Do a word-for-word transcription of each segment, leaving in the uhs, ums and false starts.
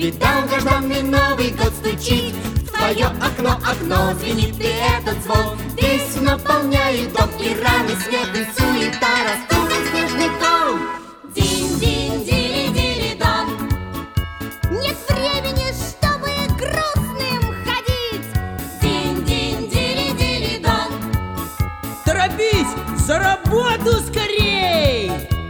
И долгожданный Новый год стучит в твое окно, окно звенит, и этот звон весь наполняет дом, и раны, смех и суета растут снежный ком. Динь-динь-дили-дили-дон. Нет времени, чтобы грустным ходить. Динь-динь-дили-дили-дон. Торопись, за работу скорей!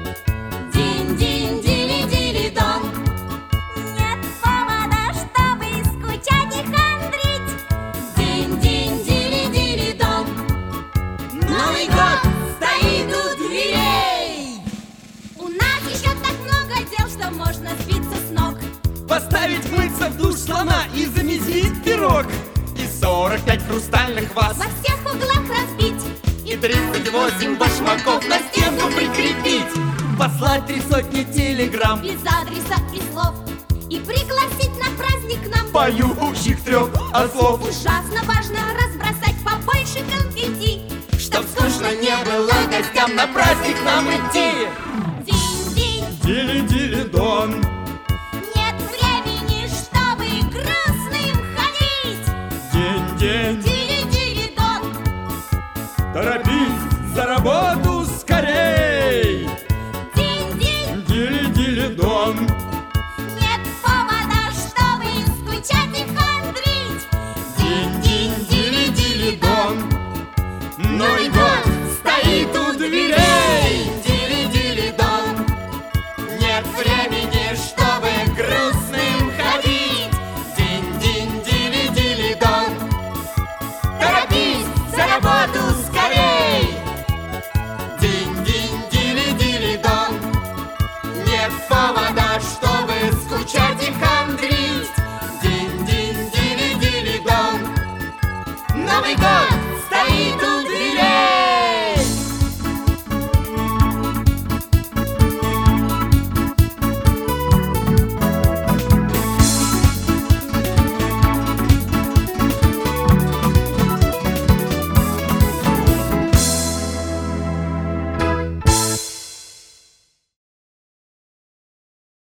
Динь-динь-дили-дили-дон. Нет повода, чтобы скучать и хандрить. Динь-динь-дили-дили-дон. Новый год стоит у дверей. У нас еще так много дел, что можно сбиться с ног. Поставить мыться в душ слона и замесить пирог. И сорок пять хрустальных ваз, Во всех углах разбить. и тридцать восемь башмаков на стену прикрепить. Послать три сотни телеграмм. Без адреса и слов. И пригласить на праздник к нам. Поющих трех ослов, Ужасно важно разбросать побольше конфетти, Чтоб скучно не было гостям на праздник нам идти. Динь-динь, дили-дили-дон.